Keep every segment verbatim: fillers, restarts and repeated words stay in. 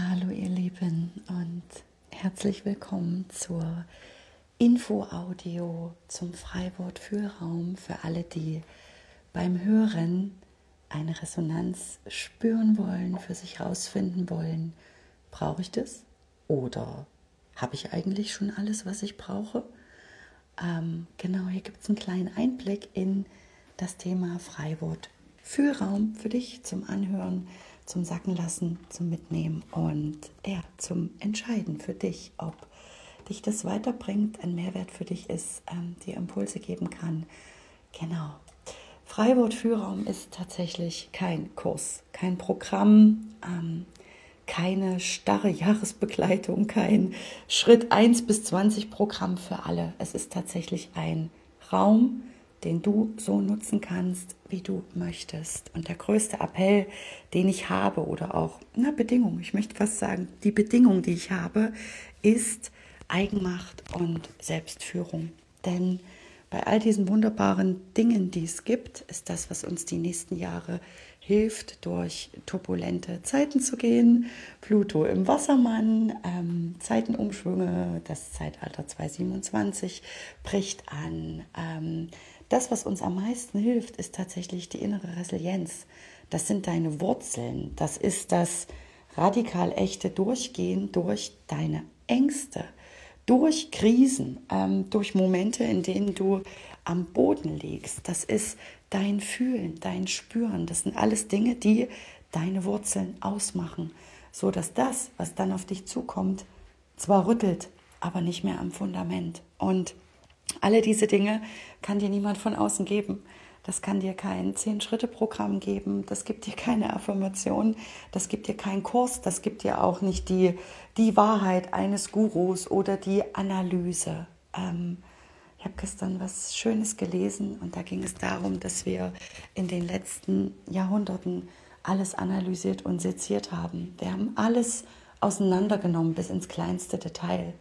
Hallo ihr Lieben und herzlich willkommen zur Info-Audio zum Freiwort-Fühlraum für alle, die beim Hören eine Resonanz spüren wollen, für sich herausfinden wollen, brauche ich das oder habe ich eigentlich schon alles, was ich brauche? Ähm, genau, hier gibt es einen kleinen Einblick in das Thema Freiwort-Fühlraum für dich zum Anhören, zum Sacken lassen, zum Mitnehmen und ja, zum Entscheiden für dich, ob dich das weiterbringt, ein Mehrwert für dich ist, ähm, dir Impulse geben kann. Genau. Freiwort-Fühlraum ist tatsächlich kein Kurs, kein Programm, ähm, keine starre Jahresbegleitung, kein Schritt eins bis zwanzig Programm für alle. Es ist tatsächlich ein Raum, den du so nutzen kannst, wie du möchtest. Und der größte Appell, den ich habe, oder auch eine Bedingung, ich möchte fast sagen, die Bedingung, die ich habe, ist Eigenmacht und Selbstführung. Denn bei all diesen wunderbaren Dingen, die es gibt, ist das, was uns die nächsten Jahre hilft, durch turbulente Zeiten zu gehen. Pluto im Wassermann, ähm, Zeitenumschwünge, das Zeitalter zweitausendsiebenundzwanzig bricht an. Ähm, das, was uns am meisten hilft, ist tatsächlich die innere Resilienz. Das sind deine Wurzeln. Das ist das radikal echte Durchgehen durch deine Ängste. Durch Krisen, ähm, durch Momente, in denen du am Boden liegst. Das ist dein Fühlen, dein Spüren. Das sind alles Dinge, die deine Wurzeln ausmachen, so dass das, was dann auf dich zukommt, zwar rüttelt, aber nicht mehr am Fundament. Und alle diese Dinge kann dir niemand von außen geben. Das kann dir kein Zehn-Schritte-Programm geben, das gibt dir keine Affirmation, das gibt dir keinen Kurs, das gibt dir auch nicht die, die Wahrheit eines Gurus oder die Analyse. Ähm, ich habe gestern was Schönes gelesen und da ging es darum, dass wir in den letzten Jahrhunderten alles analysiert und seziert haben. Wir haben alles auseinandergenommen bis ins kleinste Detail.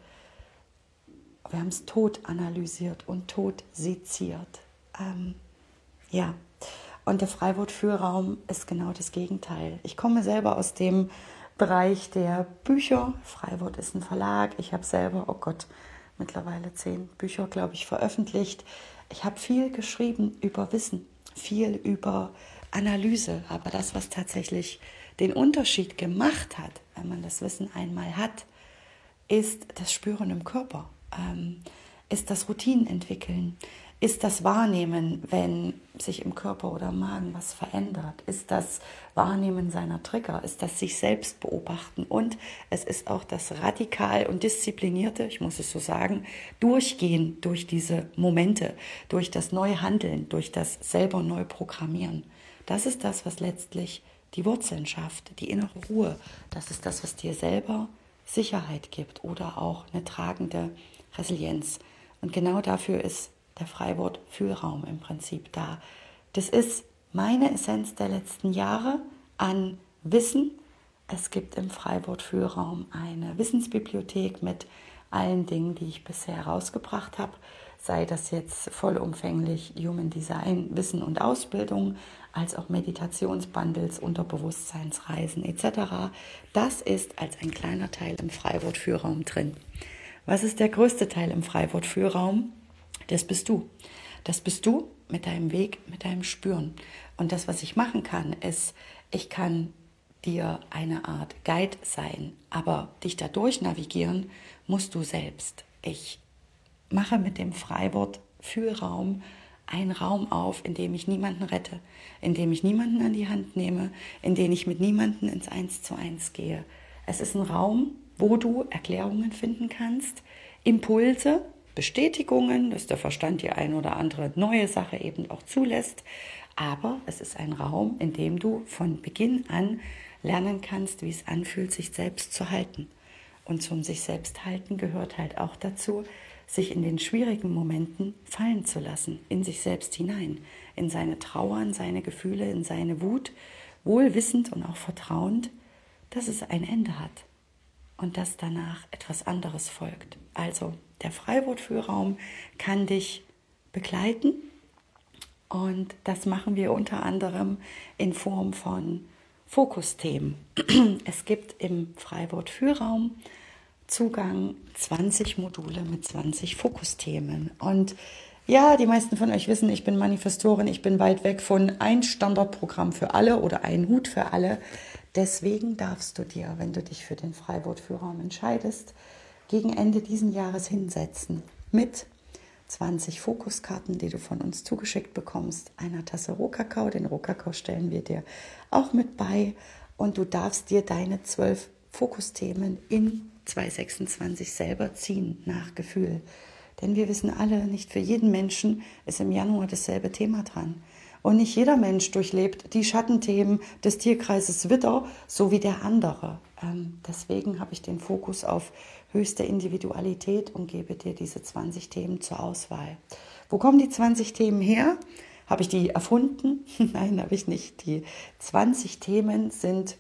Wir haben es tot analysiert und tot seziert. Ähm, Ja, und der Freiwort-Fühlraum ist genau das Gegenteil. Ich komme selber aus dem Bereich der Bücher. Freiwort ist ein Verlag. Ich habe selber, oh Gott, mittlerweile zehn Bücher, glaube ich, veröffentlicht. Ich habe viel geschrieben über Wissen, viel über Analyse. Aber das, was tatsächlich den Unterschied gemacht hat, wenn man das Wissen einmal hat, ist das Spüren im Körper, ähm, ist das Routinen entwickeln, ist das Wahrnehmen, wenn sich im Körper oder im Magen was verändert, ist das Wahrnehmen seiner Trigger, ist das sich selbst beobachten und es ist auch das radikal und disziplinierte, ich muss es so sagen, Durchgehen durch diese Momente, durch das neue Handeln, durch das selber neu Programmieren. Das ist das, was letztlich die Wurzeln schafft, die innere Ruhe. Das ist das, was dir selber Sicherheit gibt oder auch eine tragende Resilienz. Und genau dafür ist der Freiwort-Fühlraum im Prinzip da. Das ist meine Essenz der letzten Jahre an Wissen. Es gibt im Freiwort-Fühlraum eine Wissensbibliothek mit allen Dingen, die ich bisher herausgebracht habe, sei das jetzt vollumfänglich Human Design, Wissen und Ausbildung, als auch Meditationsbundles, Unterbewusstseinsreisen et cetera. Das ist als ein kleiner Teil im Freiwort-Fühlraum drin. Was ist der größte Teil im Freiwort-Fühlraum? Das bist du. Das bist du mit deinem Weg, mit deinem Spüren. Und das, was ich machen kann, ist, ich kann dir eine Art Guide sein, aber dich da durch navigieren musst du selbst. Ich mache mit dem Freiwort-Fühlraum einen Raum auf, in dem ich niemanden rette, in dem ich niemanden an die Hand nehme, in dem ich mit niemanden ins Eins zu Eins gehe. Es ist ein Raum, wo du Erklärungen finden kannst, Impulse, Bestätigungen, dass der Verstand die ein oder andere neue Sache eben auch zulässt. Aber es ist ein Raum, in dem du von Beginn an lernen kannst, wie es anfühlt, sich selbst zu halten. Und zum sich selbst halten gehört halt auch dazu, sich in den schwierigen Momenten fallen zu lassen, in sich selbst hinein, in seine Trauer, in seine Gefühle, in seine Wut, wohl wissend und auch vertrauend, dass es ein Ende hat und dass danach etwas anderes folgt. Also der Freiwort-Fühlraum kann dich begleiten und das machen wir unter anderem in Form von Fokusthemen. Es gibt im Freiwort-Fühlraum Zugang zwanzig Module mit zwanzig Fokusthemen. Und ja, die meisten von euch wissen, ich bin Manifestorin, ich bin weit weg von ein Standardprogramm für alle oder ein Hut für alle. Deswegen darfst du dir, wenn du dich für den Freiwort-Fühlraum entscheidest, gegen Ende diesen Jahres hinsetzen mit zwanzig Fokuskarten, die du von uns zugeschickt bekommst, einer Tasse Rohkakao. Den Rohkakao stellen wir dir auch mit bei. Und du darfst dir deine zwölf Fokusthemen in zwanzig sechsundzwanzig selber ziehen, nach Gefühl. Denn wir wissen alle, nicht für jeden Menschen ist im Januar dasselbe Thema dran. Und nicht jeder Mensch durchlebt die Schattenthemen des Tierkreises Widder, so wie der andere. Ähm, deswegen habe ich den Fokus auf höchste Individualität und gebe dir diese zwanzig Themen zur Auswahl. Wo kommen die zwanzig Themen her? Habe ich die erfunden? Nein, habe ich nicht. Die zwanzig Themen sind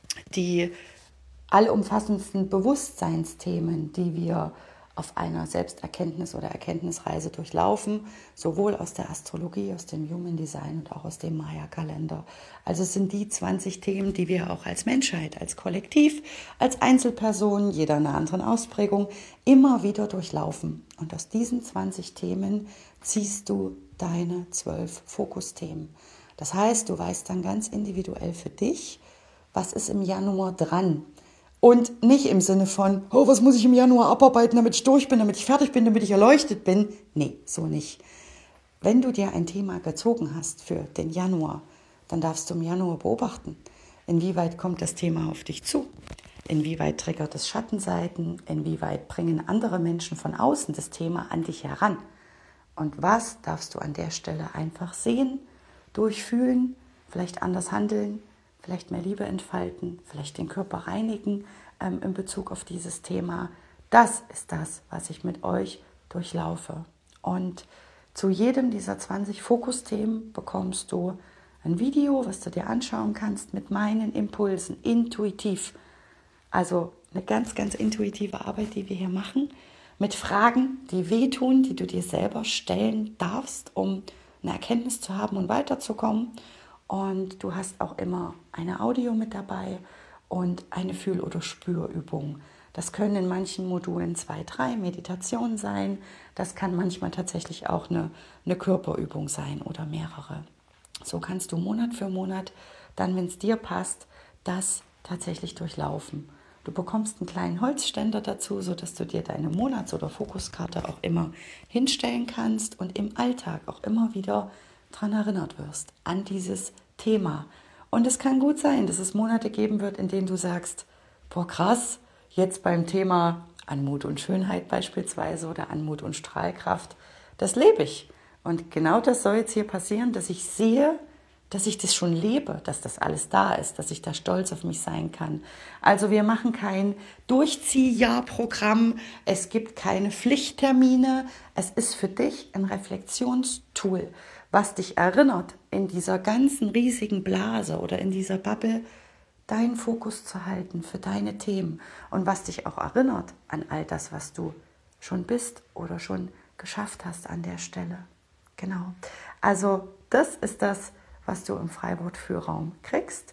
die allumfassendsten Bewusstseinsthemen, die wir auf einer Selbsterkenntnis- oder Erkenntnisreise durchlaufen, sowohl aus der Astrologie, aus dem Human Design und auch aus dem Maya-Kalender. Also es sind die zwanzig Themen, die wir auch als Menschheit, als Kollektiv, als Einzelperson, jeder einer anderen Ausprägung, immer wieder durchlaufen. Und aus diesen zwanzig Themen ziehst du deine zwölf Fokusthemen. Das heißt, du weißt dann ganz individuell für dich, was ist im Januar dran. Und nicht im Sinne von, oh, was muss ich im Januar abarbeiten, damit ich durch bin, damit ich fertig bin, damit ich erleuchtet bin. Nee, so nicht. Wenn du dir ein Thema gezogen hast für den Januar, dann darfst du im Januar beobachten, inwieweit kommt das Thema auf dich zu, inwieweit triggert es Schattenseiten, inwieweit bringen andere Menschen von außen das Thema an dich heran. Und was darfst du an der Stelle einfach sehen, durchfühlen, vielleicht anders handeln, vielleicht mehr Liebe entfalten, vielleicht den Körper reinigen ähm, in Bezug auf dieses Thema. Das ist das, was ich mit euch durchlaufe. Und zu jedem dieser zwanzig Fokusthemen bekommst du ein Video, was du dir anschauen kannst mit meinen Impulsen, intuitiv. Also eine ganz, ganz intuitive Arbeit, die wir hier machen, mit Fragen, die wehtun, die du dir selber stellen darfst, um eine Erkenntnis zu haben und weiterzukommen. Und du hast auch immer eine Audio mit dabei und eine Fühl- oder Spürübung. Das können in manchen Modulen zwei, drei Meditationen sein. Das kann manchmal tatsächlich auch eine, eine Körperübung sein oder mehrere. So kannst du Monat für Monat, dann, wenn es dir passt, das tatsächlich durchlaufen. Du bekommst einen kleinen Holzständer dazu, sodass du dir deine Monats- oder Fokuskarte auch immer hinstellen kannst und im Alltag auch immer wieder daran erinnert wirst, an dieses Thema. Und es kann gut sein, dass es Monate geben wird, in denen du sagst, boah krass, jetzt beim Thema Anmut und Schönheit beispielsweise oder Anmut und Strahlkraft, das lebe ich. Und genau das soll jetzt hier passieren, dass ich sehe, dass ich das schon lebe, dass das alles da ist, dass ich da stolz auf mich sein kann. Also wir machen kein Durchziehjahrprogramm, es gibt keine Pflichttermine, es ist für dich ein Reflexionstool, was dich erinnert, in dieser ganzen riesigen Blase oder in dieser Bubble deinen Fokus zu halten für deine Themen und was dich auch erinnert an all das, was du schon bist oder schon geschafft hast an der Stelle. Genau. Also das ist das, was du im Freiwort-Fühlraum kriegst.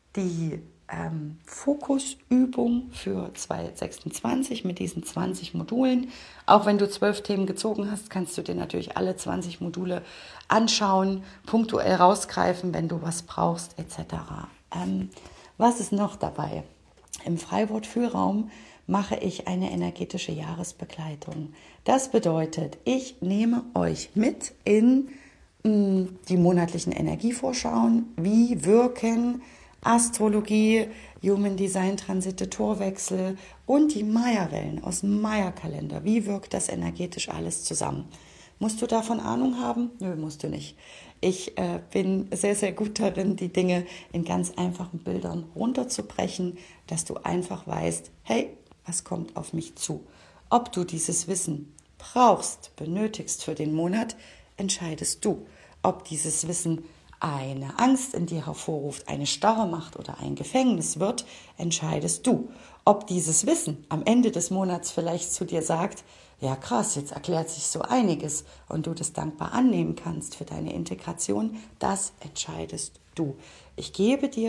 Die ähm, Fokusübung für zwanzig sechsundzwanzig mit diesen zwanzig Modulen. Auch wenn du zwölf Themen gezogen hast, kannst du dir natürlich alle zwanzig Module anschauen, punktuell rausgreifen, wenn du was brauchst, et cetera. Ähm, was ist noch dabei? Im Freiwort-Fühlraum mache ich eine energetische Jahresbegleitung. Das bedeutet, ich nehme euch mit in mh, die monatlichen Energievorschauen. Wie wirken Astrologie, Human Design, Transite, Torwechsel und die Maya-Wellen aus dem Maya-Kalender. Wie wirkt das energetisch alles zusammen? Musst du davon Ahnung haben? Nö, musst du nicht. Ich äh, bin sehr, sehr gut darin, die Dinge in ganz einfachen Bildern runterzubrechen, dass du einfach weißt, hey, was kommt auf mich zu? Ob du dieses Wissen brauchst, benötigst für den Monat, entscheidest du. Ob dieses Wissen eine Angst in dir hervorruft, eine Starre macht oder ein Gefängnis wird, entscheidest du. Ob dieses Wissen am Ende des Monats vielleicht zu dir sagt, ja krass, jetzt erklärt sich so einiges und du das dankbar annehmen kannst für deine Integration, das entscheidest du. Ich gebe dir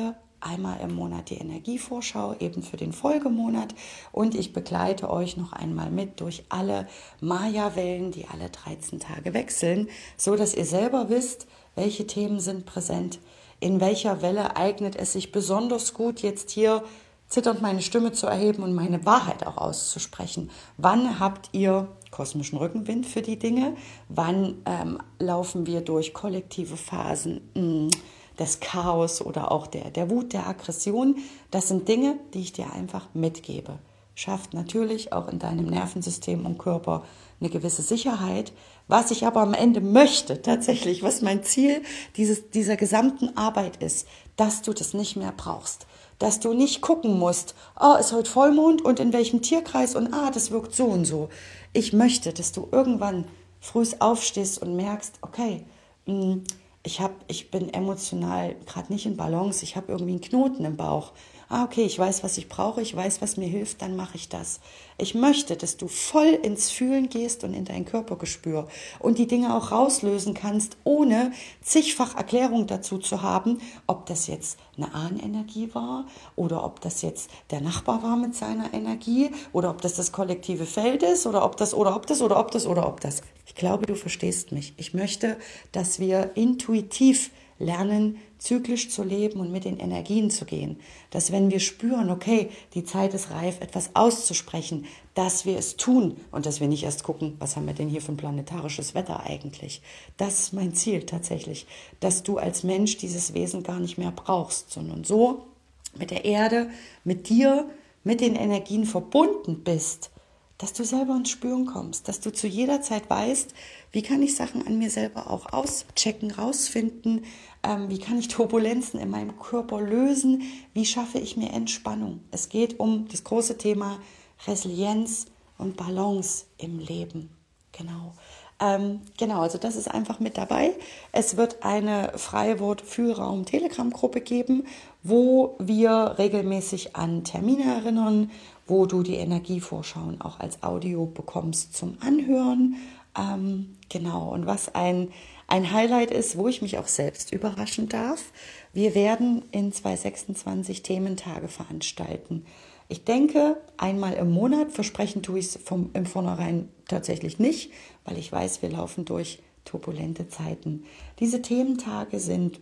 einmal im Monat die Energievorschau, eben für den Folgemonat. Und ich begleite euch noch einmal mit durch alle Maya-Wellen, die alle dreizehn Tage wechseln, so dass ihr selber wisst, welche Themen sind präsent, in welcher Welle eignet es sich besonders gut, jetzt hier zitternd meine Stimme zu erheben und meine Wahrheit auch auszusprechen. Wann habt ihr kosmischen Rückenwind für die Dinge? Wann ähm, laufen wir durch kollektive Phasen mh, des Chaos oder auch der, der Wut, der Aggression? Das sind Dinge, die ich dir einfach mitgebe. Schafft natürlich auch in deinem Nervensystem und Körper eine gewisse Sicherheit. Was ich aber am Ende möchte, tatsächlich, was mein Ziel dieses, dieser gesamten Arbeit ist, dass du das nicht mehr brauchst. Dass du nicht gucken musst, oh, ist heute Vollmond und in welchem Tierkreis und ah, das wirkt so und so. Ich möchte, dass du irgendwann früh aufstehst und merkst, okay, ich, hab, ich bin emotional gerade nicht in Balance, ich habe irgendwie einen Knoten im Bauch. Ah, okay, ich weiß, was ich brauche, ich weiß, was mir hilft, dann mache ich das. Ich möchte, dass du voll ins Fühlen gehst und in dein Körpergespür und die Dinge auch rauslösen kannst, ohne zigfach Erklärung dazu zu haben, ob das jetzt eine Ahnenenergie war oder ob das jetzt der Nachbar war mit seiner Energie oder ob das das kollektive Feld ist oder ob das oder ob das oder ob das oder ob das. Ich glaube, du verstehst mich. Ich möchte, dass wir intuitiv lernen, zyklisch zu leben und mit den Energien zu gehen. Dass wenn wir spüren, okay, die Zeit ist reif, etwas auszusprechen, dass wir es tun und dass wir nicht erst gucken, was haben wir denn hier für ein planetarisches Wetter eigentlich. Das ist mein Ziel tatsächlich, dass du als Mensch dieses Wesen gar nicht mehr brauchst, sondern so mit der Erde, mit dir, mit den Energien verbunden bist, dass du selber ins Spüren kommst, dass du zu jeder Zeit weißt, wie kann ich Sachen an mir selber auch auschecken, rausfinden, ähm, wie kann ich Turbulenzen in meinem Körper lösen, wie schaffe ich mir Entspannung. Es geht um das große Thema Resilienz und Balance im Leben. Genau. Ähm, genau, also das ist einfach mit dabei. Es wird eine Freiwort-Fühlraum-Telegram-Gruppe geben, wo wir regelmäßig an Termine erinnern, wo du die Energievorschauen auch als Audio bekommst zum Anhören. Ähm, genau, und was ein, ein Highlight ist, wo ich mich auch selbst überraschen darf, wir werden in zweitausendsechsundzwanzig Thementage veranstalten. Ich denke, einmal im Monat, versprechen tue ich es vom, im Vornherein tatsächlich nicht, weil ich weiß, wir laufen durch turbulente Zeiten. Diese Thementage sind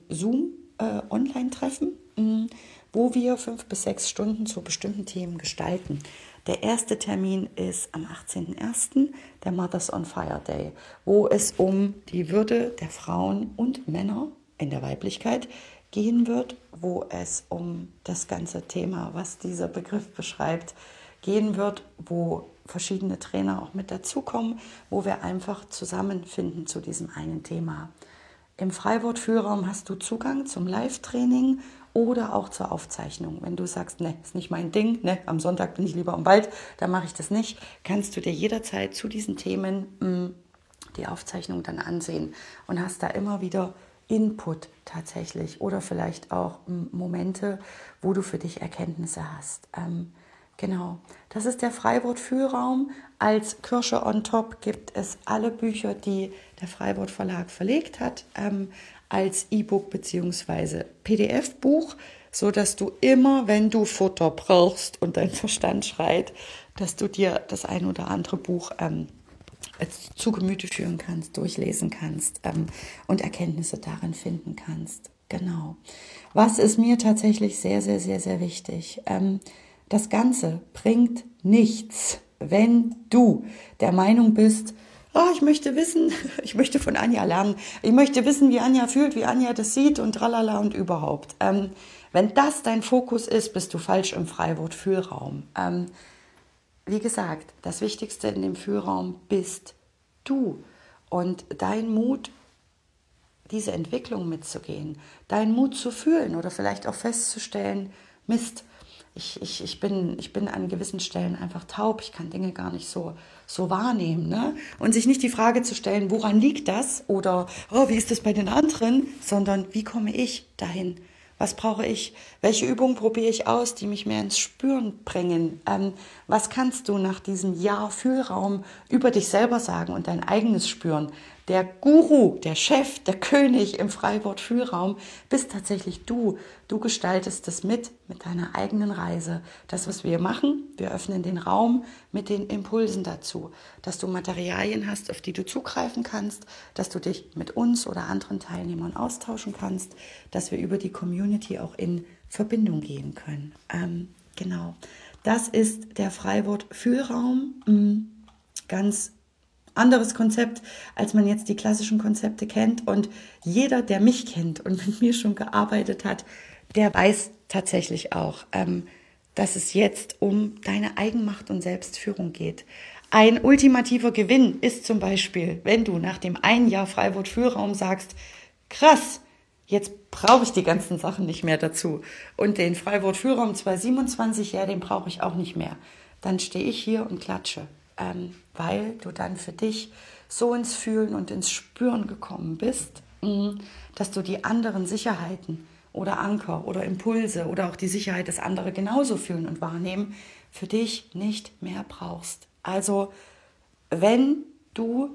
Zoom-Online-Treffen, äh, wo wir fünf bis sechs Stunden zu bestimmten Themen gestalten. Der erste Termin ist am achtzehnten ersten, der Mothers on Fire Day, wo es um die Würde der Frauen und Männer in der Weiblichkeit gehen wird, wo es um das ganze Thema, was dieser Begriff beschreibt, gehen wird, wo verschiedene Trainer auch mit dazukommen, wo wir einfach zusammenfinden zu diesem einen Thema. Im Freiwort-Fühlraum hast du Zugang zum Live-Training oder auch zur Aufzeichnung. Wenn du sagst, ne, ist nicht mein Ding, ne, am Sonntag bin ich lieber im Wald, da mache ich das nicht, kannst du dir jederzeit zu diesen Themen mh, die Aufzeichnung dann ansehen und hast da immer wieder Input tatsächlich oder vielleicht auch m, Momente, wo du für dich Erkenntnisse hast. Ähm, genau, das ist der Freiwort-Fühlraum. Als Kirsche on top gibt es alle Bücher, die der Freiwort Verlag verlegt hat, ähm, als E-Book bzw. P D F-Buch, sodass du immer, wenn du Futter brauchst und dein Verstand schreit, dass du dir das ein oder andere Buch ähm, zu Gemüte führen kannst, durchlesen kannst ähm, und Erkenntnisse darin finden kannst. Genau. Was ist mir tatsächlich sehr, sehr, sehr, sehr wichtig? Ähm, das Ganze bringt nichts, wenn du der Meinung bist, oh, ich möchte wissen, ich möchte von Anja lernen, ich möchte wissen, wie Anja fühlt, wie Anja das sieht und tralala und überhaupt. Ähm, wenn das dein Fokus ist, bist du falsch im Freiwort-Fühlraum. Ähm, Wie gesagt, das Wichtigste in dem Fühlraum bist du und dein Mut, diese Entwicklung mitzugehen, dein Mut zu fühlen oder vielleicht auch festzustellen, Mist, ich, ich, ich, bin, ich bin an gewissen Stellen einfach taub, ich kann Dinge gar nicht so, so wahrnehmen. Ne? Und sich nicht die Frage zu stellen, woran liegt das oder oh, wie ist das bei den anderen, sondern wie komme ich dahin? Was brauche ich? Welche Übungen probiere ich aus, die mich mehr ins Spüren bringen? Ähm, was kannst du nach diesem Jahr Fühlraum über dich selber sagen und dein eigenes Spüren? der Guru, der Chef, der König im Freiwort-Fühlraum bist tatsächlich du. Du gestaltest es mit, mit deiner eigenen Reise. Das, was wir machen, wir öffnen den Raum mit den Impulsen dazu, dass du Materialien hast, auf die du zugreifen kannst, dass du dich mit uns oder anderen Teilnehmern austauschen kannst, dass wir über die Community auch in Verbindung gehen können. Ähm, genau, das ist der Freiwort-Fühlraum. Ganz anderes Konzept, als man jetzt die klassischen Konzepte kennt. Und jeder, der mich kennt und mit mir schon gearbeitet hat, der weiß tatsächlich auch, ähm, dass es jetzt um deine Eigenmacht und Selbstführung geht. Ein ultimativer Gewinn ist zum Beispiel, wenn du nach dem einen Jahr Freiwort-Fühlraum sagst, krass, jetzt brauche ich die ganzen Sachen nicht mehr dazu. Und den Freiwort-Fühlraum zwanzig siebenundzwanzig, ja, den brauche ich auch nicht mehr. Dann stehe ich hier und klatsche. Ähm, weil du dann für dich so ins Fühlen und ins Spüren gekommen bist, mh, dass du die anderen Sicherheiten oder Anker oder Impulse oder auch die Sicherheit, dass andere genauso fühlen und wahrnehmen, für dich nicht mehr brauchst. Also wenn du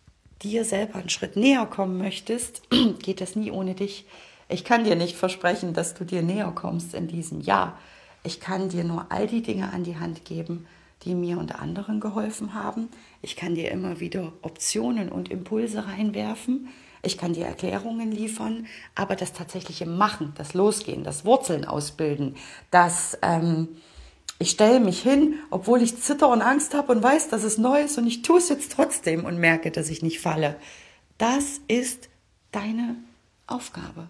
dir selber einen Schritt näher kommen möchtest, geht das nie ohne dich. Ich kann dir nicht versprechen, dass du dir näher kommst in diesem Jahr. Ich kann dir nur all die Dinge an die Hand geben, die mir und anderen geholfen haben. Ich kann dir immer wieder Optionen und Impulse reinwerfen. Ich kann dir Erklärungen liefern, aber das tatsächliche Machen, das Losgehen, das Wurzeln ausbilden, das ähm, ich stelle mich hin, obwohl ich Zitter und Angst habe und weiß, dass es neu ist und ich tue es jetzt trotzdem und merke, dass ich nicht falle. Das ist deine Aufgabe.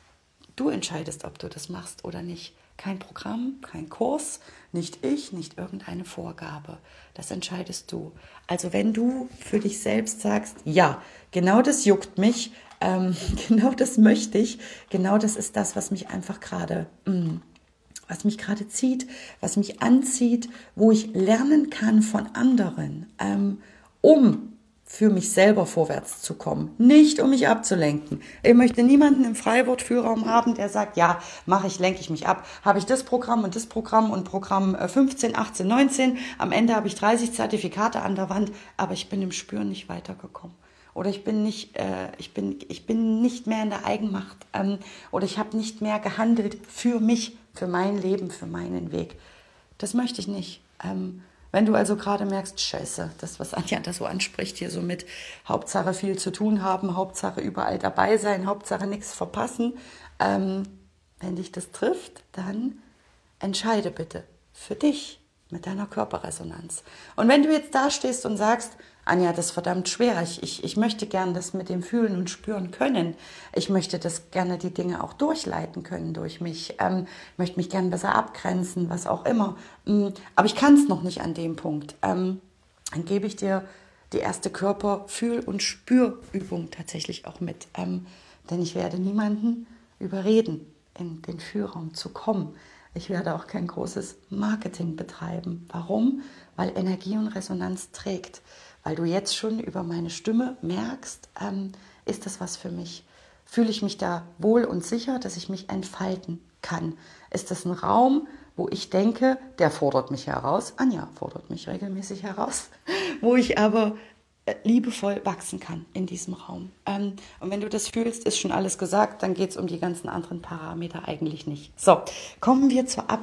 Du entscheidest, ob du das machst oder nicht. Kein Programm, kein Kurs, nicht ich, nicht irgendeine Vorgabe. Das entscheidest du. Also wenn du für dich selbst sagst, ja, genau das juckt mich, ähm, genau das möchte ich, genau das ist das, was mich einfach gerade, mh, was mich gerade zieht, was mich anzieht, wo ich lernen kann von anderen, ähm, um für mich selber vorwärts zu kommen, nicht um mich abzulenken. Ich möchte niemanden im Freiwort-Fühlraum haben, der sagt, ja, mache ich, lenke ich mich ab. Habe ich das Programm und das Programm und Programm fünfzehn, achtzehn, neunzehn, am Ende habe ich dreißig Zertifikate an der Wand, aber ich bin im Spüren nicht weitergekommen. Oder ich bin nicht, äh, ich bin, ich bin nicht mehr in der Eigenmacht ähm, oder ich habe nicht mehr gehandelt für mich, für mein Leben, für meinen Weg. Das möchte ich nicht. Ähm, Wenn du also gerade merkst, scheiße, das, was Anja da so anspricht, hier so mit Hauptsache viel zu tun haben, Hauptsache überall dabei sein, Hauptsache nichts verpassen, ähm, wenn dich das trifft, dann entscheide bitte für dich mit deiner Körperresonanz. Und wenn du jetzt da stehst und sagst, Anja, das ist verdammt schwer, ich, ich, ich möchte gern das mit dem Fühlen und Spüren können, ich möchte das gerne die Dinge auch durchleiten können durch mich, ähm, möchte mich gern besser abgrenzen, was auch immer, ähm, aber ich kann es noch nicht an dem Punkt, ähm, dann gebe ich dir die erste Körper-, Fühl- und Spürübung tatsächlich auch mit, ähm, denn ich werde niemanden überreden, in den Fühlraum zu kommen. Ich werde auch kein großes Marketing betreiben. Warum? Weil Energie und Resonanz trägt. Weil du jetzt schon über meine Stimme merkst, ähm, ist das was für mich? Fühle ich mich da wohl und sicher, dass ich mich entfalten kann? Ist das ein Raum, wo ich denke, der fordert mich heraus? Anja fordert mich regelmäßig heraus. Wo ich aber liebevoll wachsen kann in diesem Raum. Ähm, und wenn du das fühlst, ist schon alles gesagt, dann geht es um die ganzen anderen Parameter eigentlich nicht. So, kommen wir zur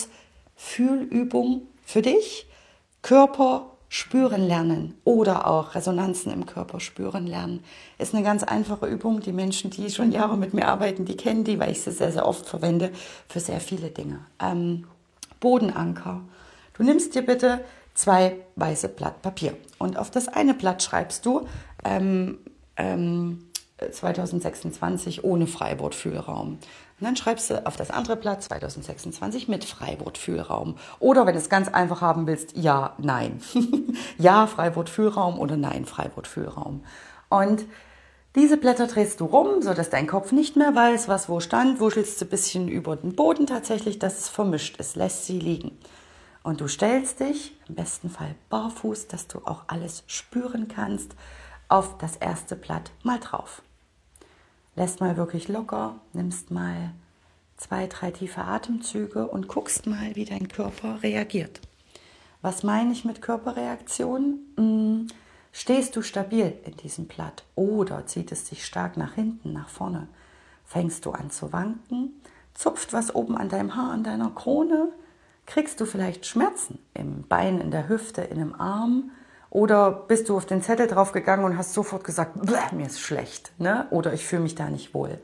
Abschlussfühlübung für dich. Körper spüren lernen oder auch Resonanzen im Körper spüren lernen. Ist eine ganz einfache Übung. Die Menschen, die schon Jahre mit mir arbeiten, die kennen die, weil ich sie sehr, sehr oft verwende für sehr viele Dinge. Ähm, Bodenanker. Du nimmst dir bitte zwei weiße Blatt Papier und auf das eine Blatt schreibst du ähm, ähm, zwanzig sechsundzwanzig ohne Freiwort-Fühlraum. Und dann schreibst du auf das andere Blatt zwanzig sechsundzwanzig mit Freiwort-Fühlraum. Oder wenn du es ganz einfach haben willst, ja, nein. Ja, Freiwort-Fühlraum oder nein, Freiwort-Fühlraum. Und diese Blätter drehst du rum, sodass dein Kopf nicht mehr weiß, was wo stand, wuschelst du ein bisschen über den Boden tatsächlich, dass es vermischt ist, lässt sie liegen. Und du stellst dich, im besten Fall barfuß, dass du auch alles spüren kannst, auf das erste Blatt mal drauf. Lässt mal wirklich locker, nimmst mal zwei, drei tiefe Atemzüge und guckst mal, wie dein Körper reagiert. Was meine ich mit Körperreaktion? Stehst du stabil in diesem Blatt oder zieht es dich stark nach hinten, nach vorne? Fängst du an zu wanken? Zupft was oben an deinem Haar, an deiner Krone? Kriegst du vielleicht Schmerzen im Bein, in der Hüfte, in dem Arm? Oder bist du auf den Zettel draufgegangen und hast sofort gesagt, mir ist schlecht, ne? Oder ich fühle mich da nicht wohl.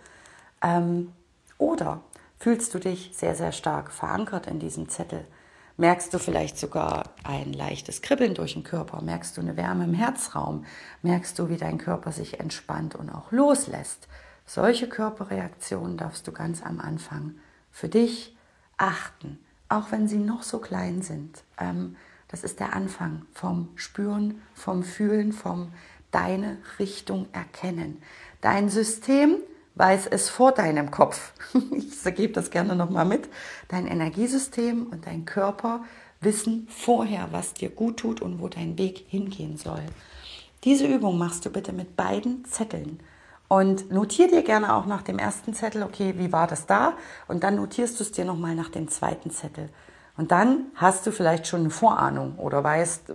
Ähm, oder fühlst du dich sehr, sehr stark verankert in diesem Zettel? Merkst du vielleicht sogar ein leichtes Kribbeln durch den Körper? Merkst du eine Wärme im Herzraum? Merkst du, wie dein Körper sich entspannt und auch loslässt? Solche Körperreaktionen darfst du ganz am Anfang für dich achten, auch wenn sie noch so klein sind. Ähm, das ist der Anfang vom Spüren, vom Fühlen, vom deine Richtung erkennen. Dein System weiß es vor deinem Kopf. Ich gebe das gerne nochmal mit. Dein Energiesystem und dein Körper wissen vorher, was dir gut tut und wo dein Weg hingehen soll. Diese Übung machst du bitte mit beiden Zetteln. Und notier dir gerne auch nach dem ersten Zettel, okay, wie war das da? Und dann notierst du es dir nochmal nach dem zweiten Zettel. Und dann hast du vielleicht schon eine Vorahnung oder weißt,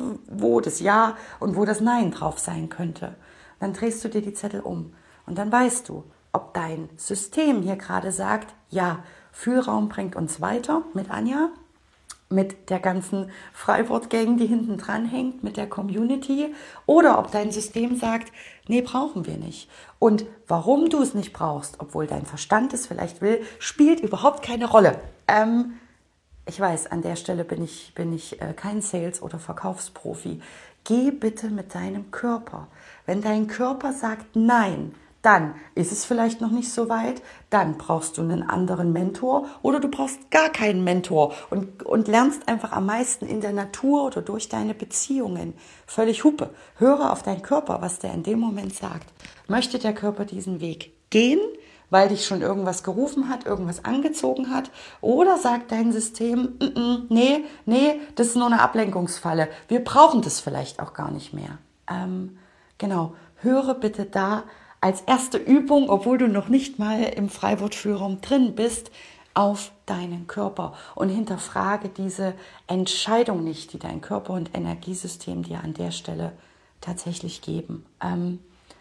wo das Ja und wo das Nein drauf sein könnte. Dann drehst du dir die Zettel um und dann weißt du, ob dein System hier gerade sagt, ja, Fühlraum bringt uns weiter mit Anja, mit der ganzen Freiwort-Gang, die hinten dran hängt, mit der Community, oder ob dein System sagt, nee, brauchen wir nicht. Und warum du es nicht brauchst, obwohl dein Verstand es vielleicht will, spielt überhaupt keine Rolle. Ähm, ich weiß, an der Stelle bin ich, bin ich äh, kein Sales- oder Verkaufsprofi. Geh bitte mit deinem Körper. Wenn dein Körper sagt nein, dann ist es vielleicht noch nicht so weit, dann brauchst du einen anderen Mentor oder du brauchst gar keinen Mentor und, und lernst einfach am meisten in der Natur oder durch deine Beziehungen. Völlig Hupe. Höre auf deinen Körper, was der in dem Moment sagt. Möchte der Körper diesen Weg gehen, weil dich schon irgendwas gerufen hat, irgendwas angezogen hat, oder sagt dein System, mm -mm, nee, nee, das ist nur eine Ablenkungsfalle. Wir brauchen das vielleicht auch gar nicht mehr. Ähm, genau, höre bitte da als erste Übung, obwohl du noch nicht mal im Freiwort-Fühlraum drin bist, auf deinen Körper und hinterfrage diese Entscheidung nicht, die dein Körper und Energiesystem dir an der Stelle tatsächlich geben. Ähm,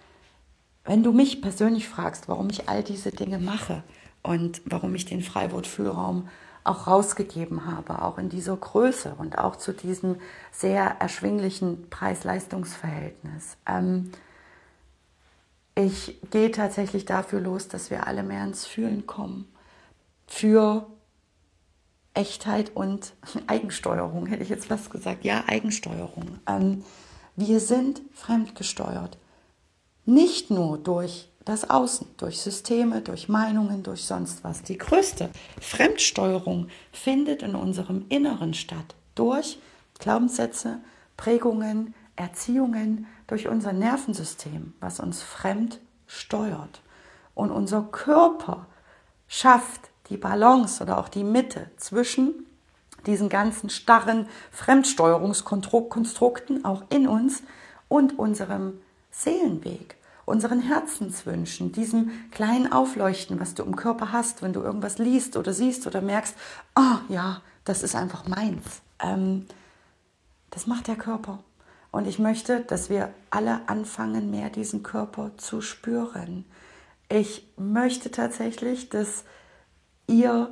wenn du mich persönlich fragst, warum ich all diese Dinge mache und warum ich den Freiwort-Fühlraum auch rausgegeben habe, auch in dieser Größe und auch zu diesem sehr erschwinglichen Preis-Leistungs-Verhältnis, ähm, ich gehe tatsächlich dafür los, dass wir alle mehr ins Fühlen kommen. Für Echtheit und Eigensteuerung, hätte ich jetzt fast gesagt. Ja, Eigensteuerung. Ähm, wir sind fremdgesteuert. Nicht nur durch das Außen, durch Systeme, durch Meinungen, durch sonst was. Die größte Fremdsteuerung findet in unserem Inneren statt. Durch Glaubenssätze, Prägungen, Erziehungen, durch unser Nervensystem, was uns fremd steuert. Und unser Körper schafft die Balance oder auch die Mitte zwischen diesen ganzen starren Fremdsteuerungskonstrukten, auch in uns, und unserem Seelenweg, unseren Herzenswünschen, diesem kleinen Aufleuchten, was du im Körper hast, wenn du irgendwas liest oder siehst oder merkst, ah oh, ja, das ist einfach meins. Ähm, das macht der Körper. Und ich möchte, dass wir alle anfangen, mehr diesen Körper zu spüren. Ich möchte tatsächlich, dass ihr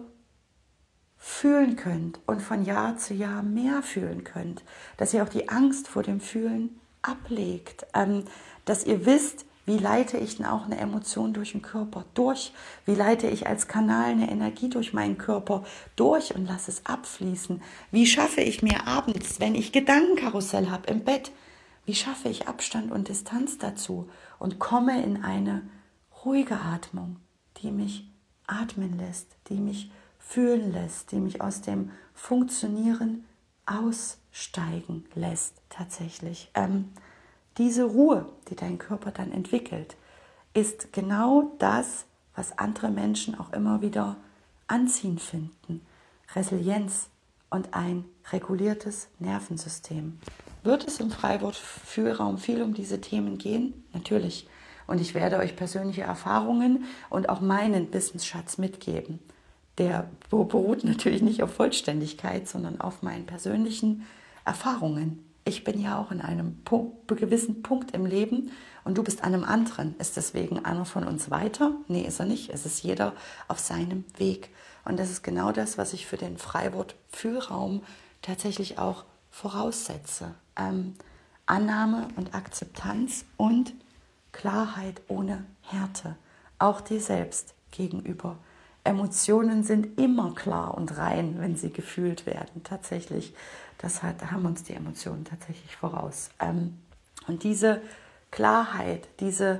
fühlen könnt und von Jahr zu Jahr mehr fühlen könnt. Dass ihr auch die Angst vor dem Fühlen ablegt. Ähm, dass ihr wisst, wie leite ich denn auch eine Emotion durch den Körper durch? Wie leite ich als Kanal eine Energie durch meinen Körper durch und lasse es abfließen? Wie schaffe ich mir abends, wenn ich Gedankenkarussell habe im Bett, wie schaffe ich Abstand und Distanz dazu und komme in eine ruhige Atmung, die mich atmen lässt, die mich fühlen lässt, die mich aus dem Funktionieren aussteigen lässt tatsächlich. Ähm, Diese Ruhe, die dein Körper dann entwickelt, ist genau das, was andere Menschen auch immer wieder anziehen finden. Resilienz und ein reguliertes Nervensystem. Wird es im Freiwort-Fühlraum viel um diese Themen gehen? Natürlich. Und ich werde euch persönliche Erfahrungen und auch meinen Wissensschatz mitgeben. Der beruht natürlich nicht auf Vollständigkeit, sondern auf meinen persönlichen Erfahrungen ich bin ja auch in einem Punkt, gewissen Punkt im Leben und du bist an einem anderen. Ist deswegen einer von uns weiter? Nee, ist er nicht. Es ist jeder auf seinem Weg. Und das ist genau das, was ich für den Freiwort-Fühlraum tatsächlich auch voraussetze. Ähm, Annahme und Akzeptanz und Klarheit ohne Härte. Auch dir selbst gegenüber. Emotionen sind immer klar und rein, wenn sie gefühlt werden, tatsächlich. Das hat, haben uns die Emotionen tatsächlich voraus. Ähm, und diese Klarheit, diese,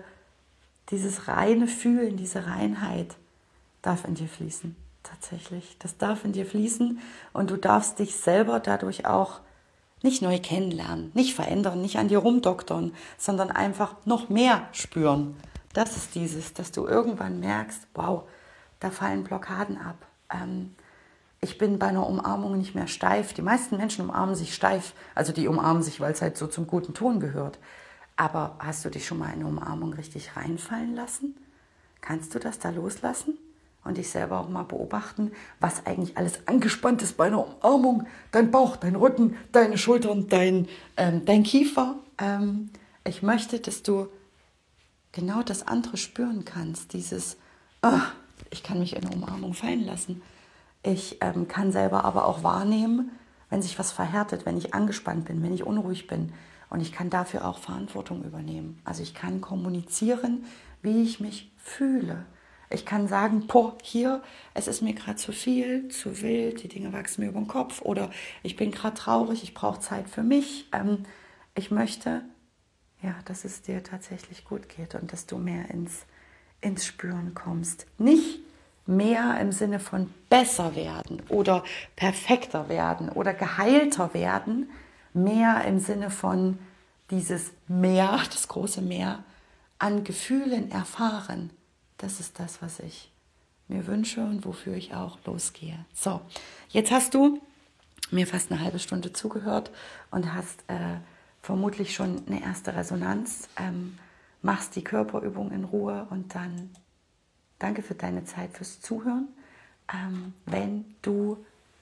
dieses reine Fühlen, diese Reinheit darf in dir fließen, tatsächlich. Das darf in dir fließen und du darfst dich selber dadurch auch nicht neu kennenlernen, nicht verändern, nicht an dir rumdoktern, sondern einfach noch mehr spüren. Das ist dieses, dass du irgendwann merkst, wow, da fallen Blockaden ab. Ähm, ich bin bei einer Umarmung nicht mehr steif. Die meisten Menschen umarmen sich steif. Also die umarmen sich, weil es halt so zum guten Ton gehört. Aber hast du dich schon mal in eine Umarmung richtig reinfallen lassen? Kannst du das da loslassen? Und dich selber auch mal beobachten, was eigentlich alles angespannt ist bei einer Umarmung. Dein Bauch, dein Rücken, deine Schultern, dein, ähm, dein Kiefer. Ähm, ich möchte, dass du genau das andere spüren kannst. Dieses, oh, ich kann mich in eine Umarmung fallen lassen. Ich ähm, kann selber aber auch wahrnehmen, wenn sich was verhärtet, wenn ich angespannt bin, wenn ich unruhig bin. Und ich kann dafür auch Verantwortung übernehmen. Also ich kann kommunizieren, wie ich mich fühle. Ich kann sagen, boah, hier, es ist mir gerade zu viel, zu wild, die Dinge wachsen mir über den Kopf. Oder ich bin gerade traurig, ich brauche Zeit für mich. Ähm, ich möchte, ja, dass es dir tatsächlich gut geht und dass du mehr ins, ins Spüren kommst. Nicht mehr im Sinne von besser werden oder perfekter werden oder geheilter werden, mehr im Sinne von dieses Meer, das große Meer an Gefühlen erfahren. Das ist das, was ich mir wünsche und wofür ich auch losgehe. So, jetzt hast du mir fast eine halbe Stunde zugehört und hast äh, vermutlich schon eine erste Resonanz. Ähm, machst die Körperübung in Ruhe und dann danke für deine Zeit, fürs Zuhören. Ähm, wenn du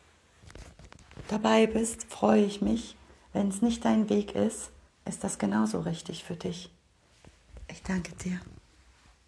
dabei bist, freue ich mich. Wenn es nicht dein Weg ist, ist das genauso richtig für dich. Ich danke dir.